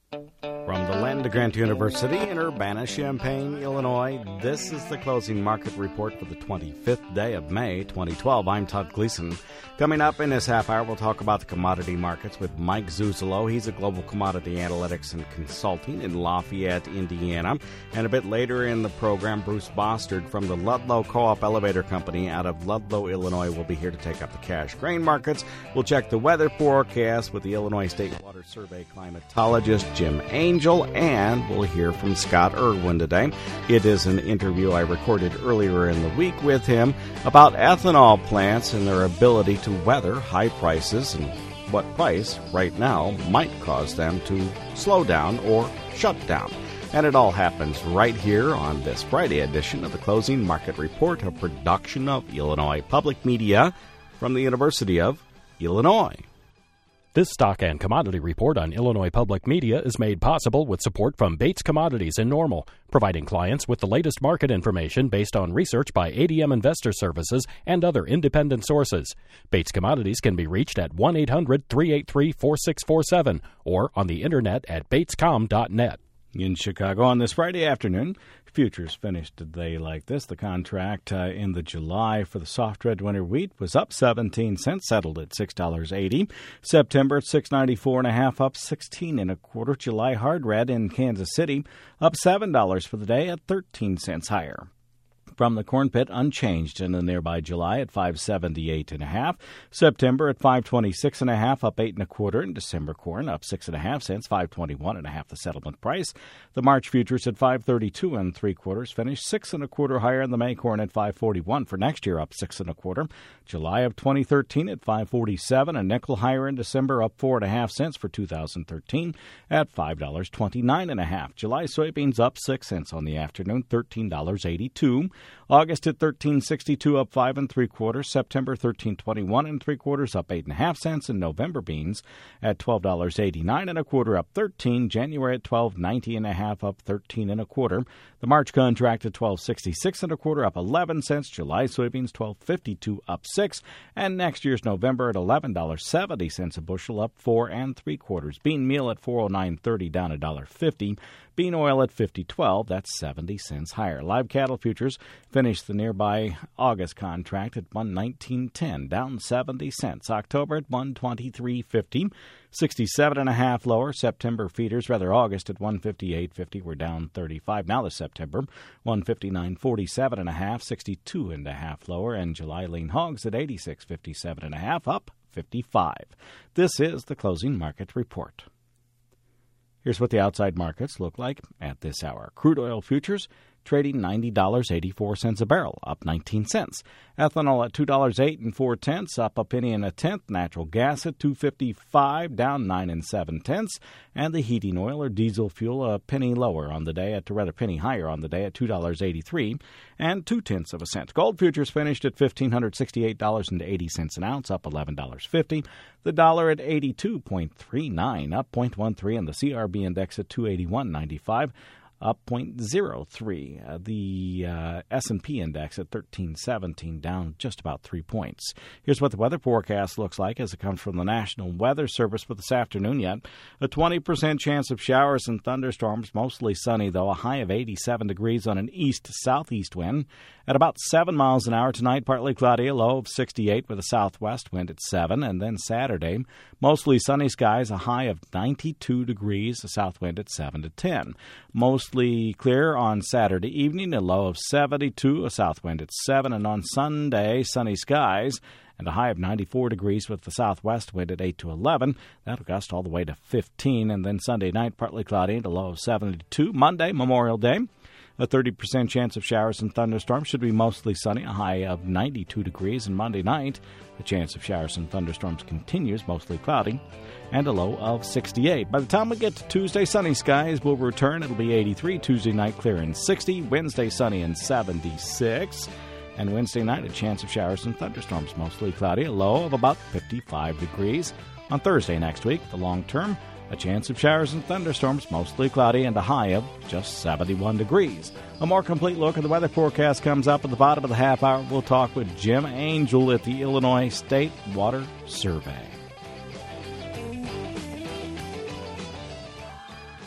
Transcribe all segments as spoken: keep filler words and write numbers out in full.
From the Land Grant University in Urbana-Champaign, Illinois, this is the closing market report for the twenty-fifth day of May, twenty twelve. I'm Todd Gleason. Coming up in this half hour, we'll talk about the commodity markets with Mike Zuzolo. He's a global commodity analytics and consulting in Lafayette, Indiana. And a bit later in the program, Bruce Bostard from the Ludlow Co-op Elevator Company out of Ludlow, Illinois, will be here to take up the cash grain markets. We'll check the weather forecast with the Illinois State Water Survey climatologist Jim Angel, and we'll hear from Scott Irwin today. It is an interview I recorded earlier in the week with him about ethanol plants and their ability to weather high prices and what price right now might cause them to slow down or shut down. And it all happens right here on this Friday edition of the Closing Market Report, a production of Illinois Public Media from the University of Illinois. This stock and commodity report on Illinois Public Media is made possible with support from Bates Commodities in Normal, providing clients with the latest market information based on research by A D M Investor Services and other independent sources. Bates Commodities can be reached at one eight hundred three eight three four six four seven or on the internet at batescom dot net. In Chicago on this Friday afternoon, futures finished today like this. The contract uh, in the July for the soft red winter wheat was up seventeen cents, settled at six dollars and eighty cents. September at six ninety-four and a half, up sixteen and a quarter. July hard red in Kansas City up seven dollars for the day at thirteen cents higher. From the corn pit, unchanged in the nearby July at five seventy-eight and a half. September at five twenty-six and a half, up eight and a quarter. And December corn up six and a half cents, five twenty-one and a half the settlement price. The March futures at five thirty-two and three quarters, finished six and a quarter higher. And the May corn at five forty-one for next year, up six and a quarter. July of twenty thirteen at five forty-seven, a nickel higher in December, up four and a half cents for two thousand thirteen at five dollars and twenty-nine and a half. July soybeans up six cents on the afternoon, thirteen dollars and eighty-two cents. August at thirteen sixty-two, up five and three quarters. September thirteen twenty-one and three quarters, up eight and a half cents. And November beans at twelve dollars and eighty-nine and a quarter, up thirteen. January at twelve ninety and a half, up thirteen and a quarter. The March contract at twelve sixty-six and a quarter, up eleven cents. July soybeans twelve fifty-two, up six. And next year's November at eleven dollars and seventy cents a bushel, up four and three quarters. Bean meal at four oh nine thirty, down a dollar fifty. Bean oil at fifty twelve, that's seventy cents higher. Live cattle futures finished the nearby August contract at one nineteen ten, down seventy cents. October at one twenty-three fifty, sixty-seven and a half lower. September feeders, rather August at one fifty-eight fifty, were down thirty-five. Now the September, one fifty-nine forty-seven and a half, sixty-two and a half lower. And July lean hogs at eighty-six fifty-seven and a half, up fifty-five. This is the Closing Market Report. Here's what the outside markets look like at this hour. Crude oil futures trading ninety dollars and eighty-four cents a barrel, up nineteen cents. Ethanol at two dollars and eight and four tenths, up a penny and a tenth. Natural gas at two fifty-five, down nine and seven tenths. And the heating oil or diesel fuel a penny lower on the day, at, or rather penny higher on the day at two dollars and eighty-three and two tenths of a cent. Gold futures finished at one thousand five hundred sixty-eight dollars and eighty cents an ounce, up eleven dollars and fifty cents. The dollar at eighty-two point three nine, up zero point one three, and the C R B index at two eighty-one ninety-five. Up zero point zero three. Uh, the uh, S and P index at thirteen seventeen, down just about three points. Here's what the weather forecast looks like as it comes from the National Weather Service for this afternoon yet. A twenty percent chance of showers and thunderstorms, mostly sunny, though. A high of eighty-seven degrees on an east-southeast wind. At about seven miles an hour tonight, partly cloudy, a low of sixty-eight with a southwest wind at seven. And then Saturday, mostly sunny skies, a high of ninety-two degrees, a south wind at seven to ten. Mostly clear on Saturday evening, a low of seventy-two, a south wind at seven. And on Sunday, sunny skies and a high of ninety-four degrees with the southwest wind at eight to eleven. That'll gust all the way to fifteen. And then Sunday night, partly cloudy and a low of seventy-two. Monday, Memorial Day, a thirty percent chance of showers and thunderstorms, should be mostly sunny, a high of ninety-two degrees. And Monday night, the chance of showers and thunderstorms continues, mostly cloudy, and a low of sixty-eight. By the time we get to Tuesday, sunny skies will return. It'll be eighty-three. Tuesday night, clear and sixty. Wednesday, sunny and seventy-six. And Wednesday night, a chance of showers and thunderstorms, mostly cloudy, a low of about fifty-five degrees. On Thursday next week, the long term, a chance of showers and thunderstorms, mostly cloudy, and a high of just seventy-one degrees. A more complete look at the weather forecast comes up at the bottom of the half hour. We'll talk with Jim Angel at the Illinois State Water Survey.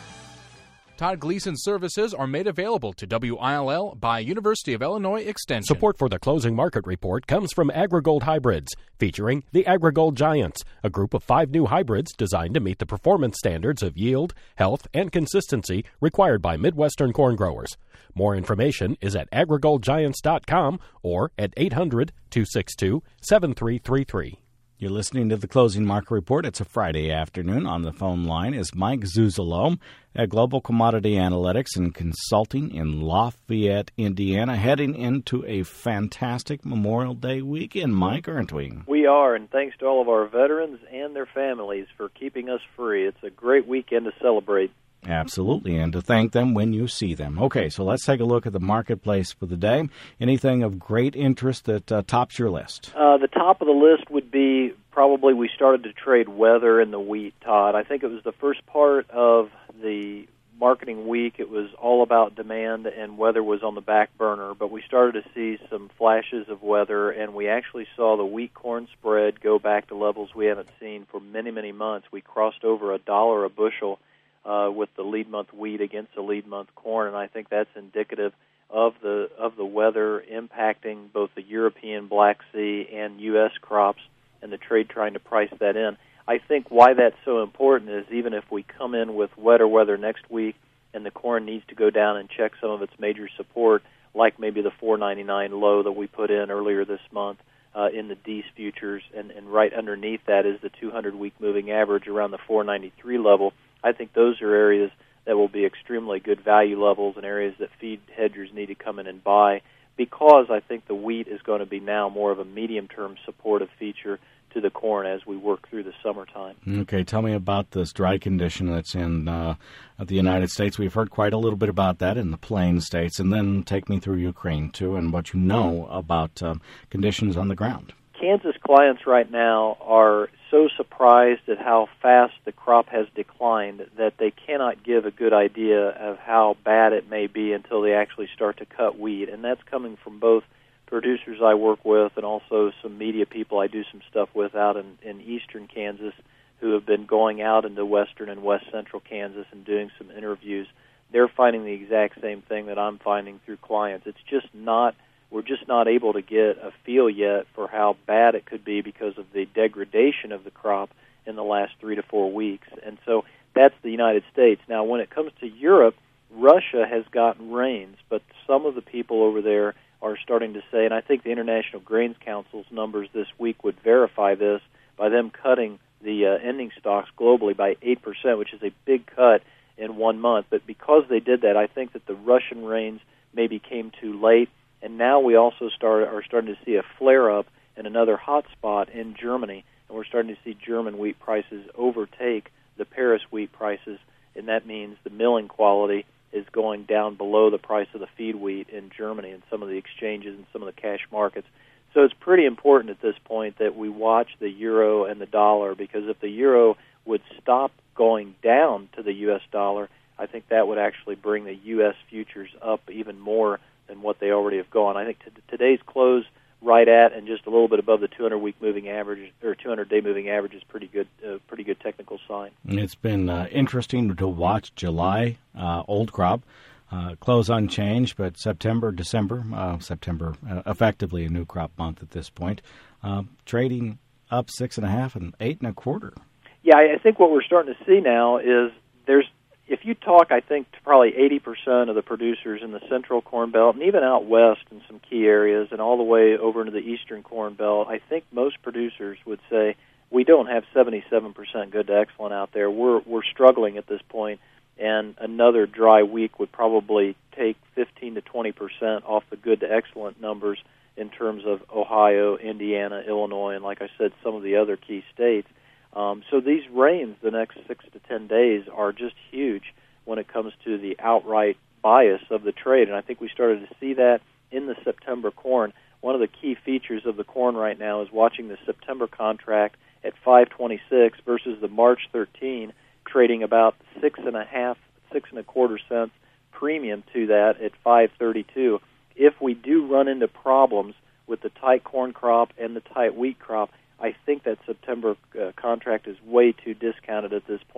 Todd Gleason services are made available to W I L L by University of Illinois Extension. Support for the closing market report comes from AgriGold Hybrids, featuring the AgriGold Giants, a group of five new hybrids designed to meet the performance standards of yield, health, and consistency required by Midwestern corn growers. More information is at agrigold giants dot com or at eight hundred, two six two, seven three three three. You're listening to the Closing Market Report. It's a Friday afternoon. On the phone line is Mike Zuzolo at Global Commodity Analytics and Consulting in Lafayette, Indiana, heading into a fantastic Memorial Day weekend, Mike, aren't we? We are, and thanks to all of our veterans and their families for keeping us free. It's a great weekend to celebrate. Absolutely, and to thank them when you see them. Okay, so let's take a look at the marketplace for the day. Anything of great interest that uh, tops your list? Uh, the top of the list would be probably we started to trade weather in the wheat, Todd. I think it was the first part of the marketing week. It was all about demand, and weather was on the back burner, but we started to see some flashes of weather, and we actually saw the wheat-corn spread go back to levels we haven't seen for many, many months. We crossed over a dollar a bushel Uh, with the lead month wheat against the lead month corn, and I think that's indicative of the of the weather impacting both the European Black Sea and U S crops, and the trade trying to price that in. I think why that's so important is even if we come in with wetter weather next week and the corn needs to go down and check some of its major support, like maybe the four ninety-nine low that we put in earlier this month uh, in the D E S futures, and, and right underneath that is the two hundred week moving average around the four ninety-three level. I think those are areas that will be extremely good value levels and areas that feed hedgers need to come in and buy, because I think the wheat is going to be now more of a medium-term supportive feature to the corn as we work through the summertime. Okay, tell me about this dry condition that's in uh, the United States. We've heard quite a little bit about that in the plain states, and then take me through Ukraine, too, and what you know about uh, conditions on the ground. Kansas clients right now are so surprised at how fast the crop has declined that they cannot give a good idea of how bad it may be until they actually start to cut wheat. And that's coming from both producers I work with and also some media people I do some stuff with out in, in eastern Kansas who have been going out into western and west central Kansas and doing some interviews. They're finding the exact same thing that I'm finding through clients. It's just not We're just not able to get a feel yet for how bad it could be because of the degradation of the crop in the last three to four weeks. And so that's the United States. Now, when it comes to Europe, Russia has gotten rains, but some of the people over there are starting to say, and I think the International Grains Council's numbers this week would verify this, by them cutting the uh, ending stocks globally by eight percent, which is a big cut in one month. But because they did that, I think that the Russian rains maybe came too late. And now we also start are starting to see a flare-up in another hot spot in Germany, and we're starting to see German wheat prices overtake the Paris wheat prices, and that means the milling quality is going down below the price of the feed wheat in Germany and some of the exchanges and some of the cash markets. So it's pretty important at this point that we watch the euro and the dollar, because if the euro would stop going down to the U S dollar, I think that would actually bring the U S futures up even more than what they already have gone. I think t- today's close right at and just a little bit above the two hundred week moving average or two hundred day moving average is pretty good, uh, pretty good technical sign. It's been uh, interesting to watch July uh, old crop uh, close unchanged, but September, December, uh, September uh, effectively a new crop month at this point, uh, trading up six and a half and eight and a quarter. Yeah, I think what we're starting to see now is there's. If you talk, I think, to probably eighty percent of the producers in the central corn belt and even out west in some key areas and all the way over into the eastern corn belt, I think most producers would say we don't have seventy-seven percent good to excellent out there. We're we're struggling at this point, and another dry week would probably take fifteen to twenty percent off the good to excellent numbers in terms of Ohio, Indiana, Illinois, and like I said, some of the other key states. Um, so these rains the next six to ten days are just huge when it comes to the outright bias of the trade, and I think we started to see that in the September corn. One of the key features of the corn right now is watching the September contract at five twenty-six versus the March thirteen, trading about six and a half, six and a quarter cents premium to that at five thirty-two. If we do run into problems with the tight corn crop and the tight wheat crop, I think that September uh, contract is way too discounted at this point,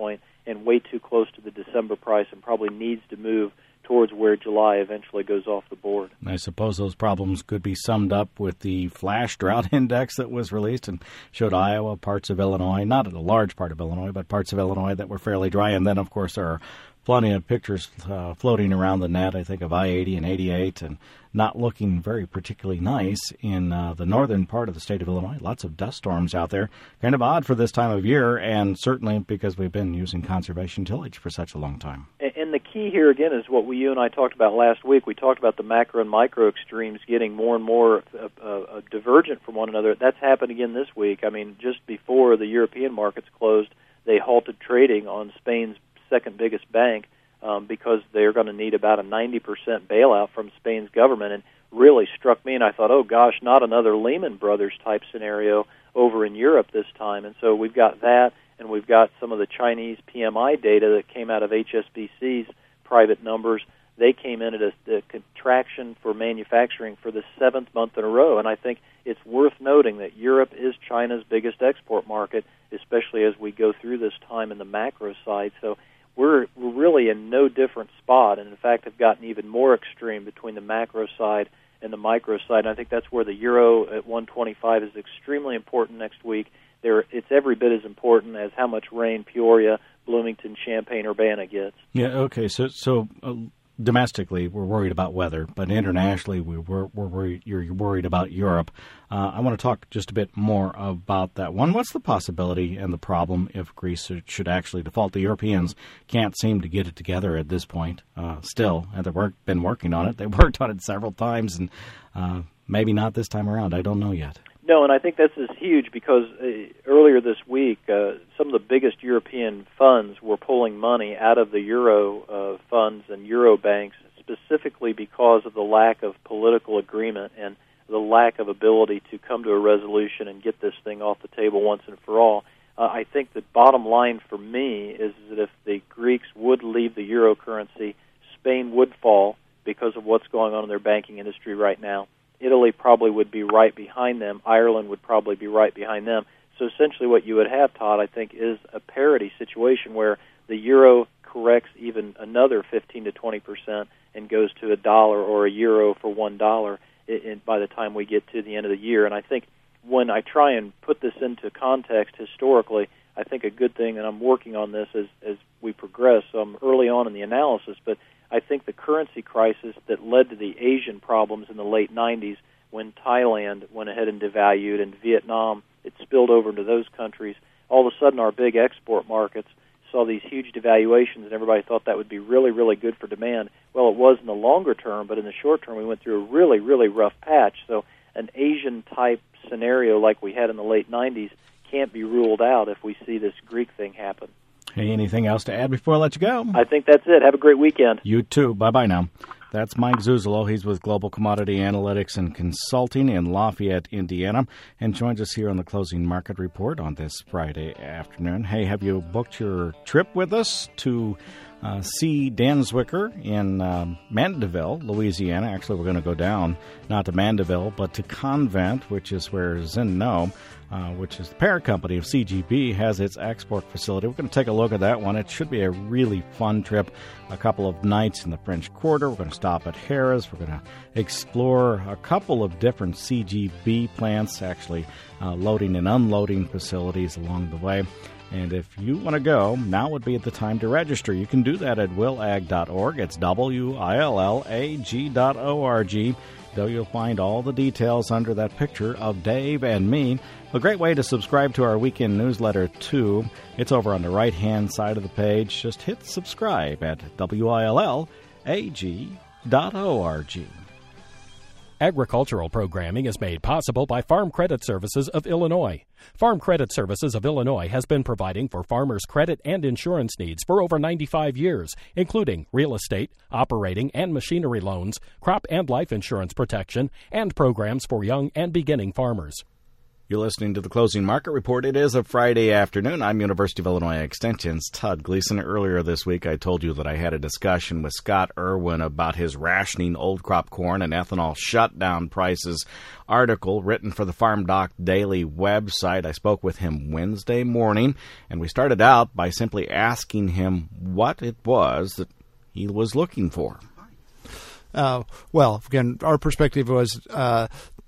and way too close to the December price and probably needs to move towards where July eventually goes off the board. I suppose those problems could be summed up with the flash drought index that was released and showed Iowa, parts of Illinois, not a large part of Illinois, but parts of Illinois that were fairly dry. And then, of course, there are plenty of pictures uh, floating around the net, I think, of I eighty and eighty-eight, and not looking very particularly nice in uh, the northern part of the state of Illinois. Lots of dust storms out there. Kind of odd for this time of year, and certainly because we've been using conservation tillage for such a long time. And the key here, again, is what we, you and I talked about last week. We talked about the macro and micro extremes getting more and more uh, uh, divergent from one another. That's happened again this week. I mean, just before the European markets closed, they halted trading on Spain's second biggest bank um, because they're going to need about a ninety percent bailout from Spain's government, and really struck me, and I thought, oh gosh, not another Lehman Brothers type scenario over in Europe this time. And so we've got that, and we've got some of the Chinese P M I data that came out of H S B C's private numbers. They came in at a, a contraction for manufacturing for the seventh month in a row, and I think it's worth noting that Europe is China's biggest export market, especially as we go through this time in the macro side. So we're, we're really in no different spot, and in fact have gotten even more extreme between the macro side and the micro side. And I think that's where the euro at one twenty-five is extremely important next week. There, it's every bit as important as how much rain Peoria, Bloomington, Champaign, Urbana gets. Yeah, okay, so so uh, domestically we're worried about weather, but internationally we we're, we're worried, you're worried about Europe. Uh, I want to talk just a bit more about that one. What's the possibility and the problem if Greece should actually default? The Europeans can't seem to get it together at this point uh, still, and they've work, been working on it. They've worked on it several times, and uh, maybe not this time around. I don't know yet. No, and I think this is huge because uh, earlier this week, uh, some of the biggest European funds were pulling money out of the Euro uh, funds and Euro banks specifically because of the lack of political agreement and the lack of ability to come to a resolution and get this thing off the table once and for all. Uh, I think the bottom line for me is that if the Greeks would leave the Euro currency, Spain would fall because of what's going on in their banking industry right now. Italy probably would be right behind them. Ireland would probably be right behind them. So essentially what you would have, Todd, I think, is a parity situation where the euro corrects even another fifteen to twenty percent and goes to a dollar or a euro for one dollar by the time we get to the end of the year. And I think when I try and put this into context historically, I think a good thing, and I'm working on this as, as we progress, so I'm early on in the analysis, but I think the currency crisis that led to the Asian problems in the late nineties when Thailand went ahead and devalued and Vietnam, it spilled over into those countries. All of a sudden our big export markets saw these huge devaluations and everybody thought that would be really, really good for demand. Well, it was in the longer term, but in the short term we went through a really, really rough patch. So an Asian-type scenario like we had in the late nineties can't be ruled out if we see this Greek thing happen. Hey, anything else to add before I let you go? I think that's it. Have a great weekend. You too. Bye-bye now. That's Mike Zuzolo. He's with Global Commodity Analytics and Consulting in Lafayette, Indiana, and joins us here on the Closing Market Report on this Friday afternoon. Hey, have you booked your trip with us to uh, see Dan Zwicker in um, Mandeville, Louisiana? Actually, we're going to go down, not to Mandeville, but to Convent, which is where Zinno, Uh, which is the parent company of C G B, has its export facility. We're going to take a look at that one. It should be a really fun trip. A couple of nights in the French Quarter. We're going to stop at Harrah's. We're going to explore a couple of different C G B plants, actually uh, loading and unloading facilities along the way. And if you want to go, now would be the time to register. You can do that at will ag dot org. It's W I L L A G dot O R G. Though you'll find all the details under that picture of Dave and me. A great way to subscribe to our weekend newsletter, too. It's over on the right-hand side of the page. Just hit subscribe at W I L L A G dot O R G. Agricultural programming is made possible by Farm Credit Services of Illinois. Farm Credit Services of Illinois has been providing for farmers' credit and insurance needs for over ninety-five years, including real estate, operating and machinery loans, crop and life insurance protection, and programs for young and beginning farmers. You're listening to the Closing Market Report. It is a Friday afternoon. I'm University of Illinois Extension's Todd Gleason. Earlier this week, I told you that I had a discussion with Scott Irwin about his Rationing Old Crop Corn and Ethanol Shutdown Prices article written for the Farm Doc Daily website. I spoke with him Wednesday morning, and we started out by simply asking him what it was that he was looking for. Uh, well, again, our perspective was uh,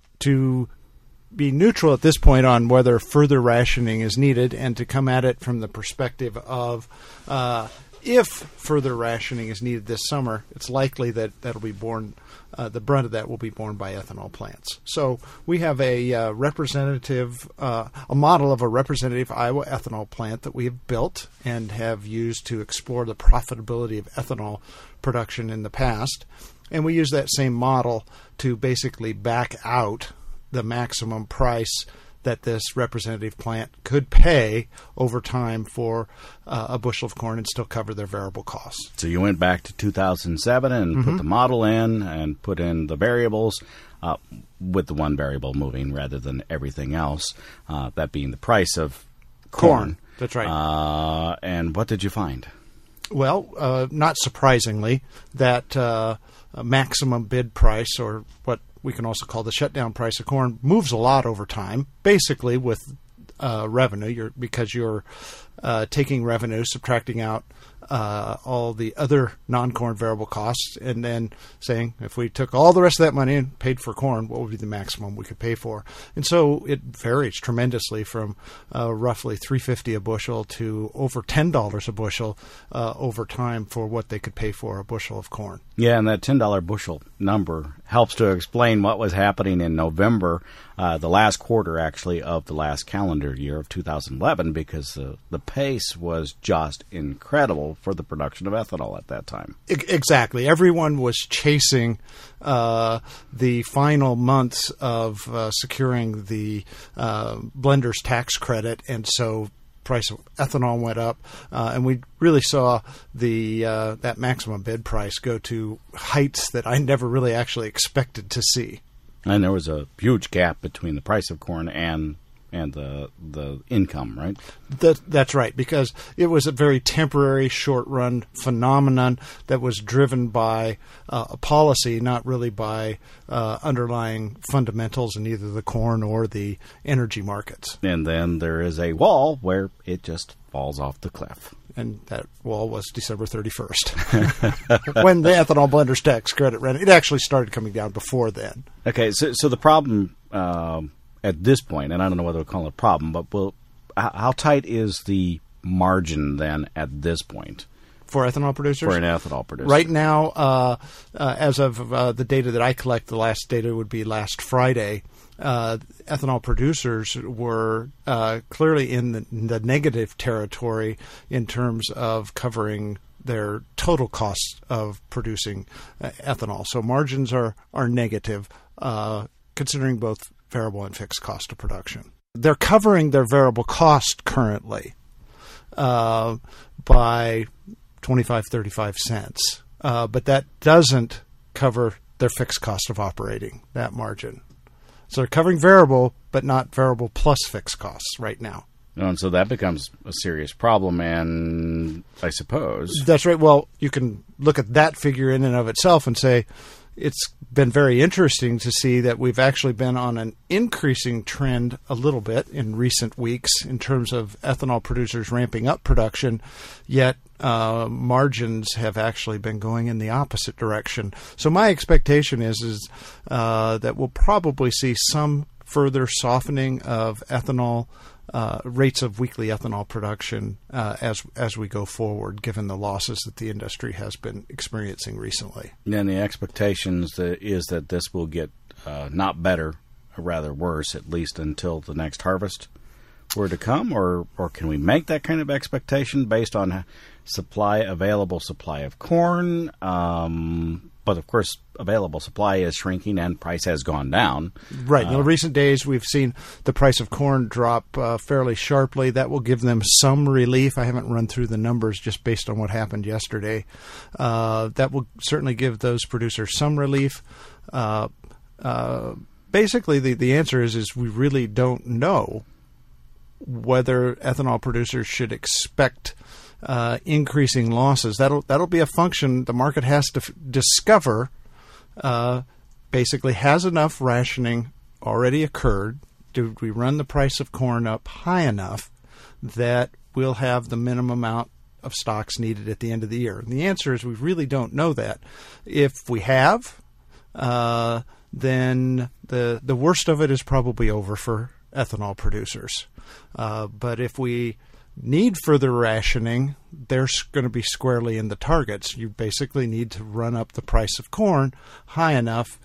to be neutral at this point on whether further rationing is needed, and to come at it from the perspective of uh, if further rationing is needed this summer, it's likely that that'll be borne, uh, the brunt of that will be borne by ethanol plants. So we have a uh, representative, uh, a model of a representative Iowa ethanol plant that we have built and have used to explore the profitability of ethanol production in the past. And we use that same model to basically back out the maximum price that this representative plant could pay over time for uh, a bushel of corn and still cover their variable costs. So you went back to two thousand seven and mm-hmm. put the model in and put in the variables, uh, with the one variable moving rather than everything else, uh, that being the price of corn. corn. That's right. Uh, and what did you find? Well, uh, not surprisingly, that uh, maximum bid price, or what we can also call the shutdown price of corn, moves a lot over time, basically with uh, revenue, you're, because you're uh, taking revenue, subtracting out uh, all the other non-corn variable costs, and then saying, if we took all the rest of that money and paid for corn, what would be the maximum we could pay for? And so it varies tremendously from uh, roughly three dollars and fifty cents a bushel to over ten dollars a bushel uh, over time for what they could pay for a bushel of corn. Yeah, and that ten dollars bushel number helps to explain what was happening in November, uh, the last quarter, actually, of the last calendar year of two thousand eleven, because uh, the pace was just incredible for the production of ethanol at that time. Exactly. Everyone was chasing uh, the final months of uh, securing the uh, blender's tax credit, and so price of ethanol went up, uh, and we really saw the uh, that maximum bid price go to heights that I never really actually expected to see. And there was a huge gap between the price of corn and and the the income, right? That, that's right, because it was a very temporary, short-run phenomenon that was driven by uh, a policy, not really by uh, underlying fundamentals in either the corn or the energy markets. And then there is a wall where it just falls off the cliff. And that wall was December thirty-first, when the ethanol blender's tax credit ran. It actually started coming down before then. Okay, so so the problem um, at this point, and I don't know whether we'll call it a problem, but we'll, how, how tight is the margin then at this point? For ethanol producers? For an ethanol producer. Right now, uh, uh, as of uh, the data that I collect, the last data would be last Friday, uh, ethanol producers were uh, clearly in the, the negative territory in terms of covering their total costs of producing uh, ethanol. So margins are, are negative, uh, considering both variable and fixed cost of production. They're covering their variable cost currently uh, by twenty-five, thirty-five cents. Uh, but that doesn't cover their fixed cost of operating, that margin. So they're covering variable, but not variable plus fixed costs right now. And so that becomes a serious problem, and I suppose... That's right. Well, you can look at that figure in and of itself and say, it's been very interesting to see that we've actually been on an increasing trend a little bit in recent weeks in terms of ethanol producers ramping up production, yet uh, margins have actually been going in the opposite direction. So my expectation is, is uh, that we'll probably see some further softening of ethanol Uh, rates of weekly ethanol production uh, as as we go forward, given the losses that the industry has been experiencing recently. And the expectations that is that this will get uh, not better, or rather worse, at least until the next harvest were to come, or or can we make that kind of expectation based on supply, available supply of corn? Um, but of course, available supply is shrinking and price has gone down. Right. Uh, in the recent days, we've seen the price of corn drop uh, fairly sharply. That will give them some relief. I haven't run through the numbers just based on what happened yesterday. Uh, that will certainly give those producers some relief. Uh, uh, basically, the, the answer is is we really don't know whether ethanol producers should expect uh, increasing losses. That'll that'll be a function the market has to f- discover. Uh, basically, has enough rationing already occurred? Did we run the price of corn up high enough that we'll have the minimum amount of stocks needed at the end of the year? And the answer is we really don't know that. If we have, uh, then the the worst of it is probably over for ethanol producers. Uh, but if we need further rationing, they're going to be squarely in the targets. You basically need to run up the price of corn high enough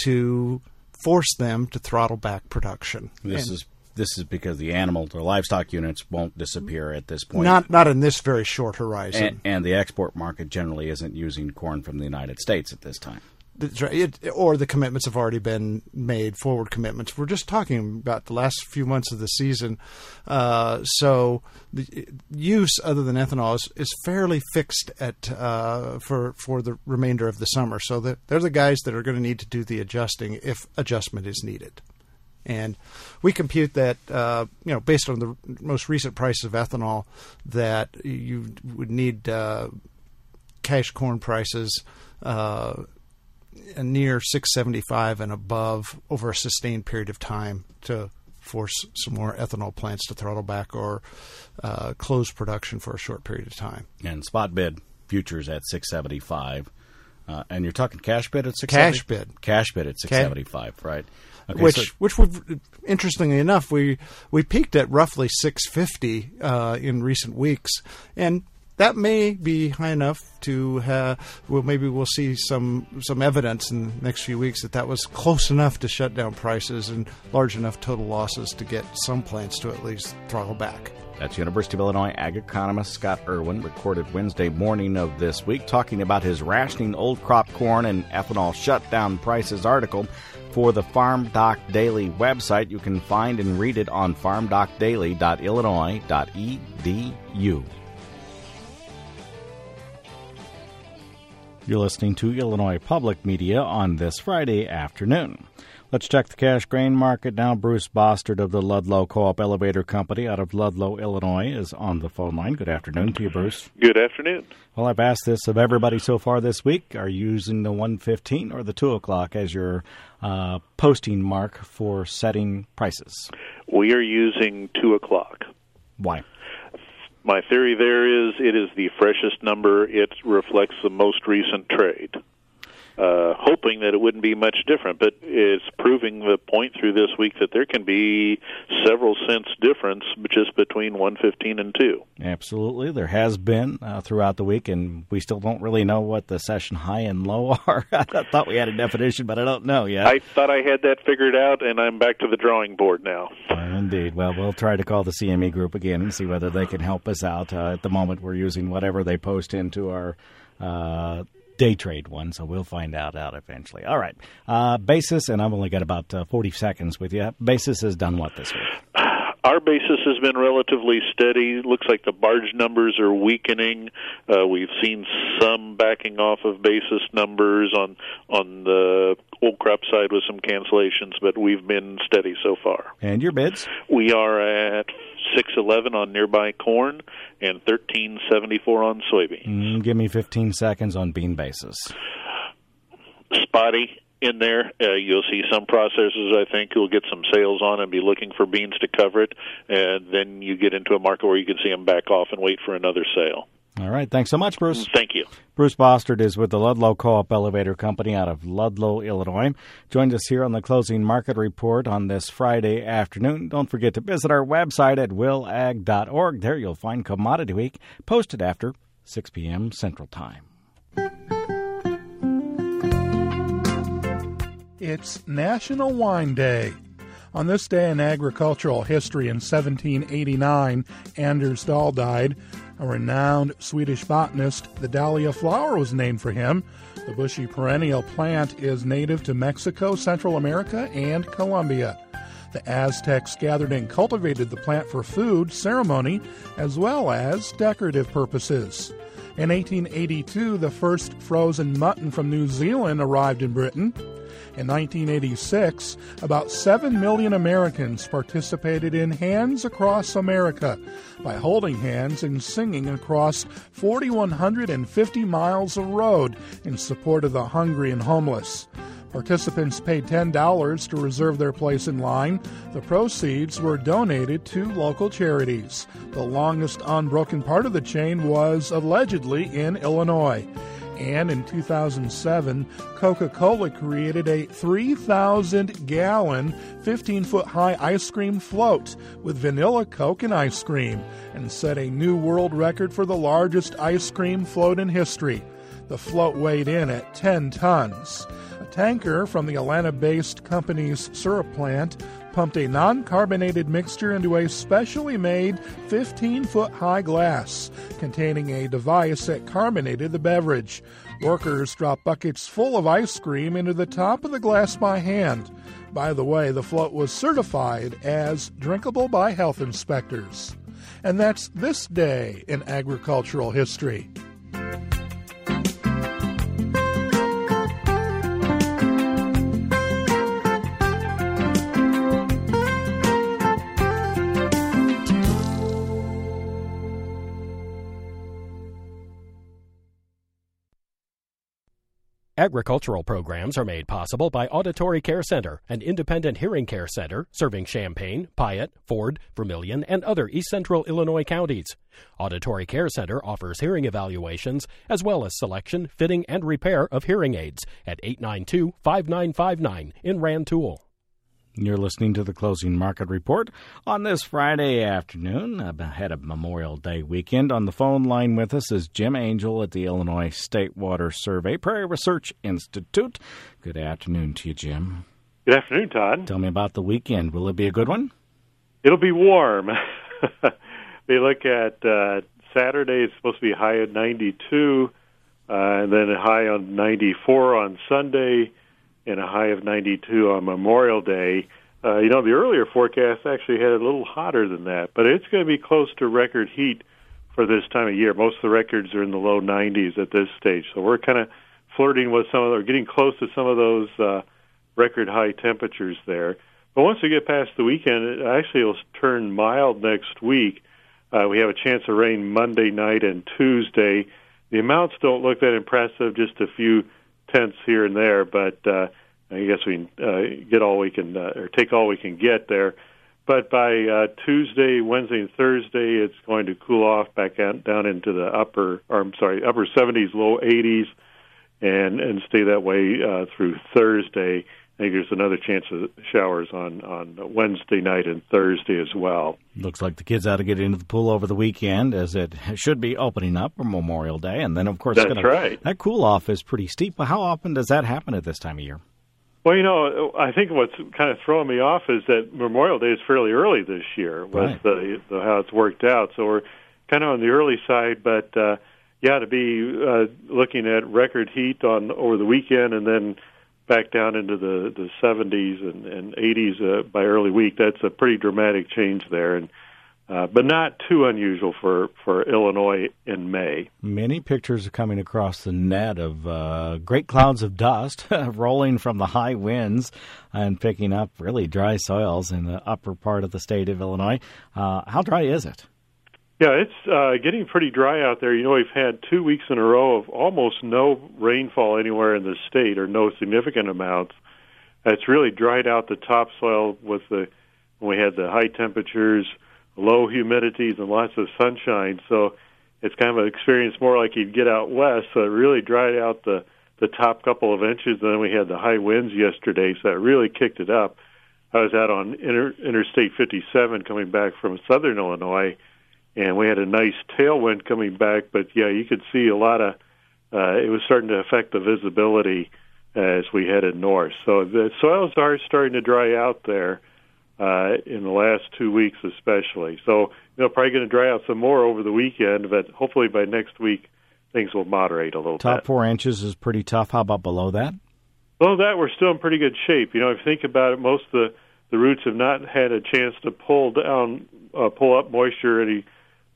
to force them to throttle back production. This and is this is because the animal or livestock units won't disappear at this point. Not not in this very short horizon. And, and the export market generally isn't using corn from the United States at this time. It, or the commitments have already been made, forward commitments. We're just talking about the last few months of the season. Uh, so the use other than ethanol is, is fairly fixed at uh, for for the remainder of the summer. So the, they're the guys that are going to need to do the adjusting if adjustment is needed. And we compute that, uh, you know, based on the most recent price of ethanol, that you would need uh, cash corn prices uh, near six seventy-five and above over a sustained period of time to force some more ethanol plants to throttle back or uh, close production for a short period of time. And spot bid futures at six seventy-five. Uh, and you're talking cash bid at six seventy? Cash bid. Cash bid at six seventy-five, Cash. Right. Okay, which, so, which we've, interestingly enough, we we peaked at roughly six fifty uh, in recent weeks, and that may be high enough to have. Well, maybe we'll see some some evidence in the next few weeks that that was close enough to shut down prices and large enough total losses to get some plants to at least throttle back. That's University of Illinois ag economist Scott Irwin, recorded Wednesday morning of this week, talking about his rationing old crop corn and ethanol shutdown prices article for the Farm Doc Daily website. You can find and read it on farm doc daily dot illinois dot e d u. You're listening to Illinois Public Media on this Friday afternoon. Let's check the cash grain market now. Bruce Bostard of the Ludlow Co-op Elevator Company out of Ludlow, Illinois, is on the phone line. Good afternoon to you, Bruce. Good afternoon. Well, I've asked this of everybody so far this week. Are you using the one fifteen or the two o'clock as your uh, posting mark for setting prices? We are using two o'clock. Why? My theory there is it is the freshest number. It reflects the most recent trade. Uh, hoping that it wouldn't be much different, but it's proving the point through this week that there can be several cents difference just between one fifteen and two. Absolutely. There has been uh, throughout the week, and we still don't really know what the session high and low are. I thought we had a definition, but I don't know yet. I thought I had that figured out, and I'm back to the drawing board now. Uh, indeed. Well, we'll try to call the C M E group again and see whether they can help us out. Uh, at the moment, we're using whatever they post into our uh day trade one, so we'll find out out eventually. All right. Uh, basis, and I've only got about uh, forty seconds with you. Basis has done what this week? Our basis has been relatively steady. Looks like the barge numbers are weakening. Uh, we've seen some backing off of basis numbers on on the old crop side with some cancellations, but we've been steady so far. And your bids? We are at six eleven on nearby corn and thirteen seventy-four on soybeans. Mm, give me fifteen seconds on bean basis. Spotty in there. Uh, you'll see some processors, I think, who'll get some sales on and be looking for beans to cover it, and then you get into a market where you can see them back off and wait for another sale. All right. Thanks so much, Bruce. Thank you. Bruce Bostard is with the Ludlow Co-op Elevator Company out of Ludlow, Illinois. Joined us here on the Closing Market Report on this Friday afternoon. Don't forget to visit our website at will ag dot org. There you'll find Commodity Week posted after six p.m. Central Time. It's National Wine Day. On this day in agricultural history in seventeen eighty-nine, Anders Dahl died. A renowned Swedish botanist, the dahlia flower was named for him. The bushy perennial plant is native to Mexico, Central America, and Colombia. The Aztecs gathered and cultivated the plant for food, ceremony, as well as decorative purposes. In eighteen eighty-two, the first frozen mutton from New Zealand arrived in Britain. In nineteen eighty-six, about seven million Americans participated in Hands Across America by holding hands and singing across four thousand one hundred fifty miles of road in support of the hungry and homeless. Participants paid ten dollars to reserve their place in line. The proceeds were donated to local charities. The longest unbroken part of the chain was allegedly in Illinois. And in two thousand seven, Coca-Cola created a three thousand gallon, fifteen-foot-high ice cream float with vanilla Coke and ice cream and set a new world record for the largest ice cream float in history. The float weighed in at ten tons. A tanker from the Atlanta-based company's syrup plant pumped a non-carbonated mixture into a specially made fifteen-foot-high glass containing a device that carbonated the beverage. Workers dropped buckets full of ice cream into the top of the glass by hand. By the way, the float was certified as drinkable by health inspectors. And that's this day in agricultural history. Agricultural programs are made possible by Auditory Care Center, an independent hearing care center serving Champaign, Piatt, Ford, Vermilion, and other East Central Illinois counties. Auditory Care Center offers hearing evaluations as well as selection, fitting, and repair of hearing aids at eight nine two, five nine five nine in Rantoul. You're listening to the Closing Market Report on this Friday afternoon, ahead of Memorial Day weekend. On the phone line with us is Jim Angel at the Illinois State Water Survey Prairie Research Institute. Good afternoon to you, Jim. Good afternoon, Todd. Tell me about the weekend. Will it be a good one? It'll be warm. They look at uh, Saturday, it's supposed to be a high of ninety-two, uh, and then a high on ninety-four on Sunday, and a high of ninety-two on Memorial Day. Uh, you know, the earlier forecast actually had a little hotter than that, but it's going to be close to record heat for this time of year. Most of the records are in the low nineties at this stage, so we're kind of flirting with some of, or getting close to some of those uh, record high temperatures there. But once we get past the weekend, it actually will turn mild next week. Uh, we have a chance of rain Monday night and Tuesday. The amounts don't look that impressive, just a few tenths here and there, but uh, I guess we can uh, get all we can, uh, or take all we can get there. But by uh, Tuesday, Wednesday, and Thursday, it's going to cool off back out, down into the upper, or I'm sorry, upper seventies, low eighties, and and stay that way uh, through Thursday. I think there's another chance of showers on, on Wednesday night and Thursday as well. Looks like the kids ought to get into the pool over the weekend, as it should be opening up for Memorial Day. And then, of course, that's gonna, right. That cool-off is pretty steep. But how often does that happen at this time of year? Well, you know, I think what's kind of throwing me off is that Memorial Day is fairly early this year with right. the, the how it's worked out. So we're kind of on the early side, but, uh, yeah, to be uh, looking at record heat on over the weekend and then back down into the, the seventies and, and eighties uh, by early week, that's a pretty dramatic change there, and uh, but not too unusual for, for Illinois in May. Many pictures are coming across the net of uh, great clouds of dust rolling from the high winds and picking up really dry soils in the upper part of the state of Illinois. Uh, how dry is it? Yeah, it's uh, getting pretty dry out there. You know, we've had two weeks in a row of almost no rainfall anywhere in the state, or no significant amounts. It's really dried out the topsoil with the when we had the high temperatures, low humidities, and lots of sunshine. So it's kind of an experience more like you'd get out west. So it really dried out the, the top couple of inches. And then we had the high winds yesterday, so that really kicked it up. I was out on Inter, Interstate fifty-seven coming back from southern Illinois, and we had a nice tailwind coming back, but yeah, you could see a lot of, uh, it was starting to affect the visibility as we headed north. So the soils are starting to dry out there uh, in the last two weeks especially. So, you know, probably going to dry out some more over the weekend, but hopefully by next week things will moderate a little Top bit. Top four inches is pretty tough. How about below that? Below that, we're still in pretty good shape. You know, if you think about it, most of the, the roots have not had a chance to pull down, uh, pull up moisture any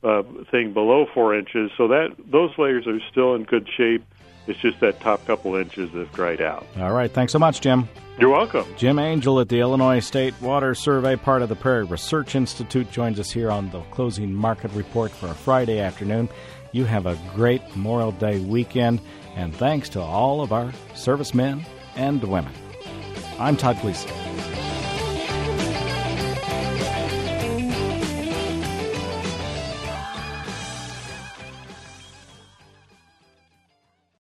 uh, thing below four inches. So that those layers are still in good shape. It's just that top couple inches that have dried out. All right. Thanks so much, Jim. You're welcome. Jim Angel at the Illinois State Water Survey, part of the Prairie Research Institute, joins us here on the Closing Market Report for a Friday afternoon. You have a great Memorial Day weekend, and thanks to all of our servicemen and women. I'm Todd Gleason.